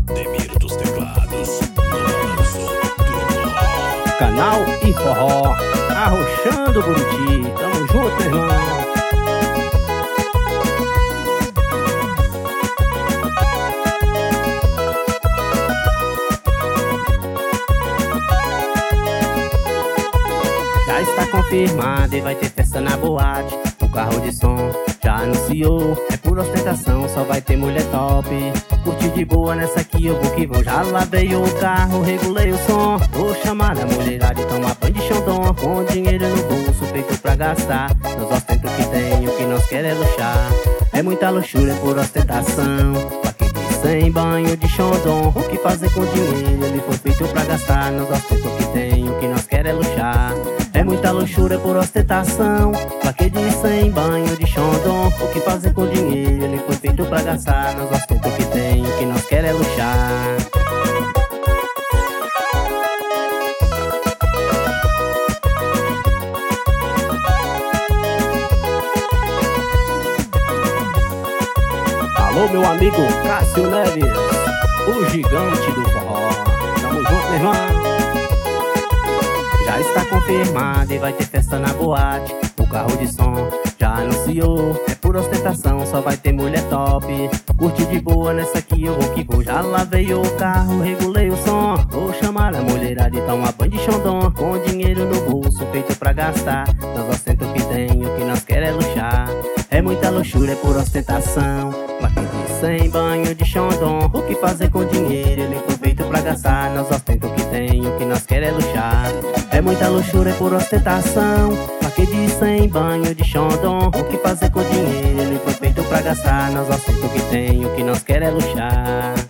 Demiro dos teclados, Manso do Forró. Canal e Forró, arrochando Buriti. Tamo junto, meu irmão. Já está confirmado e vai ter festa na boate. O carro de som já anunciou, é por ostentação, só vai ter mulher top. Curti de boa nessa aqui, eu vou que vou. Já lavei o carro, regulei o som. Vou chamar a mulherada e tomar banho de Xandão. Com dinheiro no bolso, feito pra gastar. Nós ostentamos o que tem, o que nós quer é luxar. É muita luxúria por ostentação. Pra quem diz sem banho de Xandão. O que fazer com dinheiro, ele foi feito pra gastar. Nós ostentamos o que tem, o que nós quer é luxar. É muita luxúria por ostentação. Pra que diz sem banho de Xandão. O que fazer com dinheiro, ele foi feito pra gastar. Nós ostentamos o que tem, o que nós quer é luxar. Alô, meu amigo Cássio Neves, o gigante do forró. Tamo junto, meu irmão. Já está confirmado e vai ter festa na boate. O carro de som já anunciou, é por ostentação, só vai ter mulher top. Curti de boa nessa aqui, eu vou que vou. Já lavei o carro, regulei o som. Vou chamar a mulherada e tomar banho de Xandão. Com dinheiro no bolso, feito pra gastar. Nós ostentamos o que tem, o que nós quer é luxar. É muita luxúria por ostentação. Pra quem diz sem banho de Xandão. O que fazer com dinheiro, ele foi feito pra gastar. Nós ostentamos o que tem, o que nós quer é luxar. É muita luxúria por ostentação. Pra quem diz sem banho de Xandão. O que fazer com dinheiro, ele foi feito pra gastar. Nós ostentamos o que tem, o que nós quer é luxar.